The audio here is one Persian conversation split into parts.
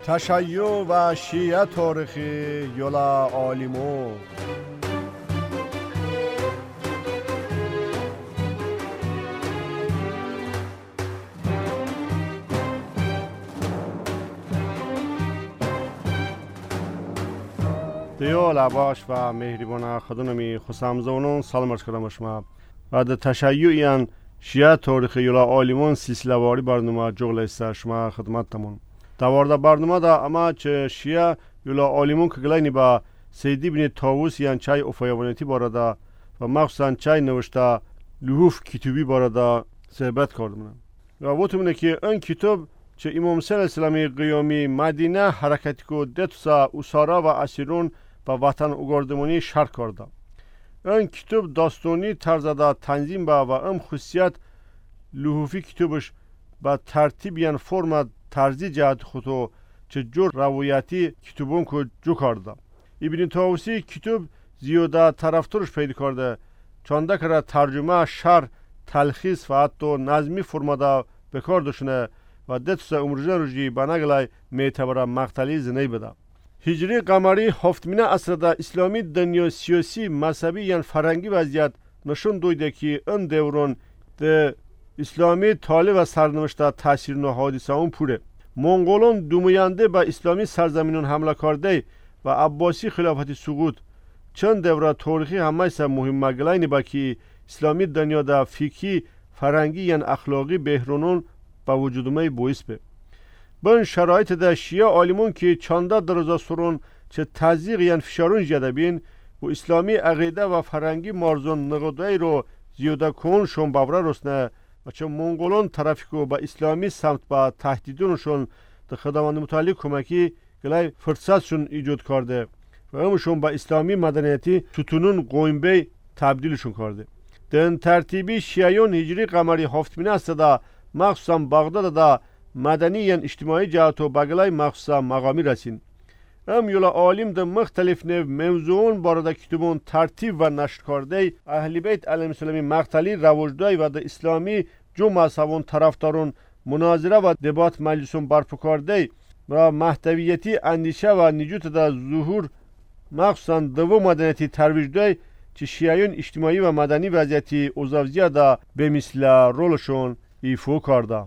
تشیع و شیعه تاریخی یولا عالمو دیو لباش و مهربان خدونمی خسامزونون سلام عرض کردم شما و در تشیع شیعه تاریخی یولا عالمون سلسله واری برنامه جغل است شما خدمتتون دوارده برنامه دا اما چه شیعه یولا عالمون که گلینی با سیدی بن طاووس یان چای افایوانیتی بارده و مخصوصا چای نوشته لحوف کتابی بارده صحبت کردم و وقتی که این کتاب چه امام صلی اسلامی قیامی مدینه حرکتی کو دتوسا اسارا و اسیرون با وطن اوگاردمانی شرک کرده. این کتاب داستانی طرزده تنظیم با و ام خصوصیت لحوفی کتابش با ترتیب یان فرم طرزی جهت خودو چه جور روایتی کتابون کو جو کرده. ابن طاووسی کتاب زیاده طرفدارش پیدا کرده چانده که ترجمه شرح تلخیص و حتی نظمی فرماده بکار داشته و دتوسا عمرجان روزی بناگلای معتبر مقتلی زنی بده. هجری قمری هفتمین عصر اسلامی دنیا سیاسی مذهبی یان فرنگی وضعیت نشون دویده که این دوران ده اسلامی طالب و سرنوشت تاثیر و حادثه اون پوره. منگولان دومینده با اسلامی سرزمینون حمله کرده و عباسی خلافت سقوط چند دوره تاریخی همه مهم مگلاینی با که اسلامی دنیا ده فقهی فرنگی یان اخلاقی بهرونون با وجودمه باعث به. با این شرایط در شیعه عالمون که چانده درازا سرون چه تزیق یان فشارون جده بین و اسلامی عقیده و فرنگی مارزون نقدهی رو زیاده کنشون باوره رسنه و چه منگولان طرفی با اسلامی سمت با تهدیدونشون در خداوند متعالی کمکی گلای فرصتشون ایجاد کرده و همشون با اسلامی مدنیتی ستونون قویمبه تبدیلشون کرده. در این ترتیبی شیعیون هجری قمری هفتمین است دا مخصوصا بغداد دا مدنی یان اجتماعی جهت و بگلای مخصوصا مقامی رسین. ام یولا عالم ده مختلف نو موضوعون بارده کتابون ترتیب و نشر کرده اهل بیت علیهم السلام مقتلی رواجدای و ده اسلامی جو مذهبون طرفدارون مناظره و دبات مجلسون برپا کرده و محتویتی اندیشه و نجات ده ظهور مخصوصا دو مدنیتی ترویج ده چه شیعیون اجتماعی و مدنی وضعیتی اوزاوزیه ده به مثل رولشون ایفو کرده.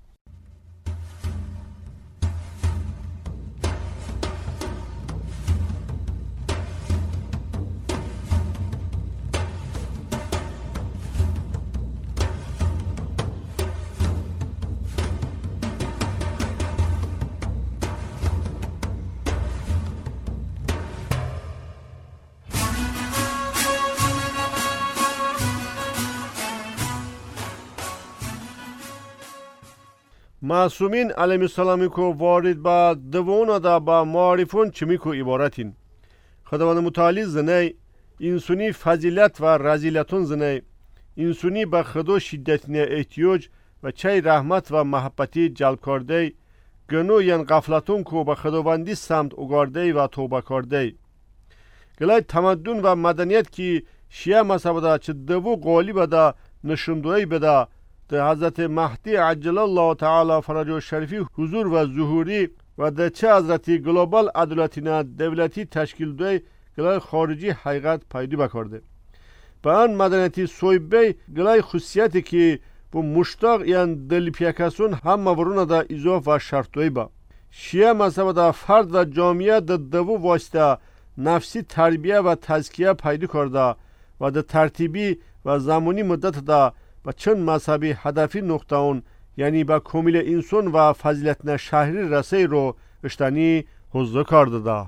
معصومین علیهم السلام کو وارد با دوونا دا با معرفون چمی کو عبارتین خداوند متعالی زنی انسانی فضیلت و رذیلتون زنی انسانی با خدا شدتین احتیاج و چای رحمت و محبتی جلب کرده گنو یان غفلتون کو با خداوندی سمت اوگارده و توبه کرده گلای تمدن و مدنیت کی شیعه مذهب دا چه دو غالب دا نشوندوی بده ده حضرت مهدی عجل الله تعالی فرجه شریفی حضور و ظهوری و ده چه حضرت گلوبال عدالتینا دولتی تشکیل دوی گلای خارجی حقیقت پیدا بکرده. به آن مدنیتی سویبه گلای خصوصیتی که با مشتاق یان دل پیکسون هم مورونه ده اضاف و شرطوی با. شیعه مذهب ده فرد و جامعه ده دو واسطه نفسی تربیه و تزکیه پیدا کرده و ده ترتیبی و زمانی مدت ده و چند مذهبی هدفی نقطه اون یعنی با کمیل انسان و فضیلت شهری رسی رو اشتنی حضور کرده ده.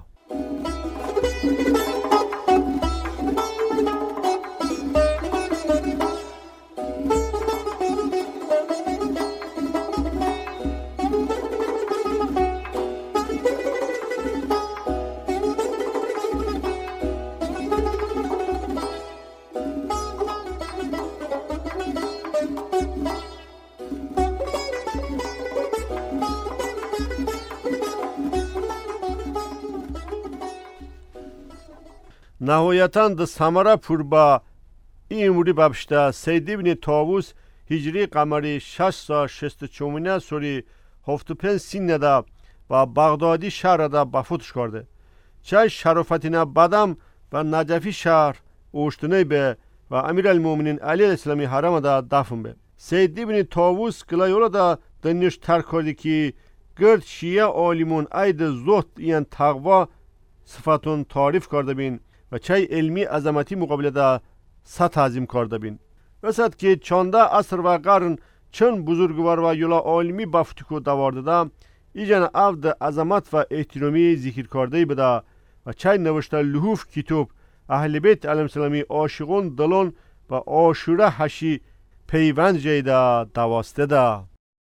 نهایتاً ده سمره پور با این اموری بابشته سیدی بن طاووس هجری قمری 664 سوری 75 سینه ده و بغدادی شهر دا بفوتش کرده. چای شرفتینا بدم و نجفی شهر اوشتنه به و امیر المومنین علی الاسلامی حرم دا دفن به. سید ابن طاووس کلایولا دا دنیش ترک کرده که گرد شیعه عالمون اید زهد این تقوا صفتون تعریف کرده بین و چای علمی عظمتی مقابل دا تعظیم کرده بین. رسد که چانده عصر و قرن چند بزرگوار و یولا عالمی بافتکو دوارده دا ایجان عبد عظمت و احترامی ذکر کرده بده و چای نوشته لحوف کتاب اهل بیت علیهم السلامی عاشقون دلون و عاشوره حشی پیوند جیده دواسته ده.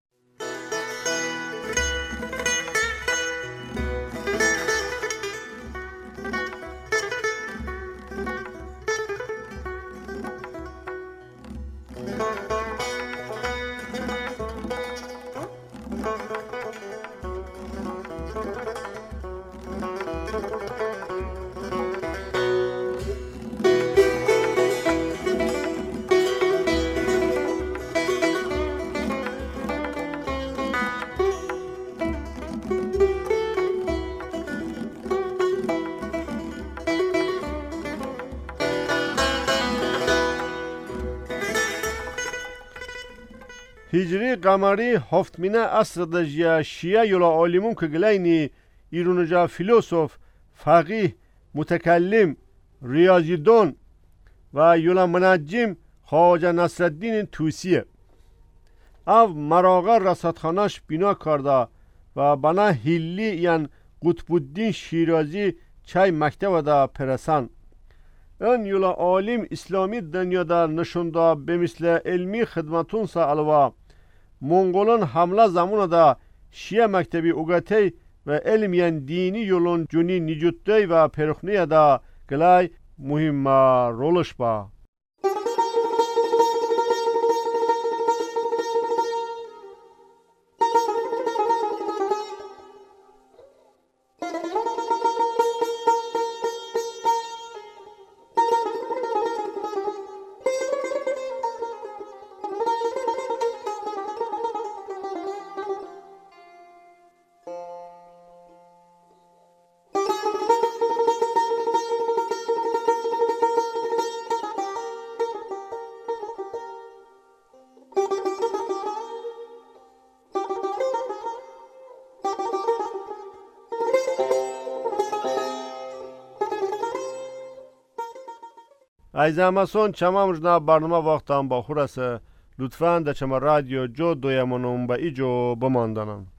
هجری قمری هفتمینه عصر دجیا شیعه یولا عالمون که گلینی ایرونجا فیلسوف، فقیه، متکلم، ریاضیدان و یولا منجم خواجه نصرالدین توسیه. او مراغه رصدخانهش بنا کرده و بنا هیلی یعن قطب الدین شیرازی چای مکتب دا پرسان. این یولا عالم اسلامی دنیا دا نشونده به مثل علمی خدمتون سا علوه منگولان حمله زمان دا شیعه مکتبی اوگته و علم دینی یولون جونی نجوته و پرخنی دا گلای مهم رولش با. ایزامسون چمام جنا برنامه وقتم با خورسه لطفاً در چما رادیو جو دویمونم با ایجو بماندنن.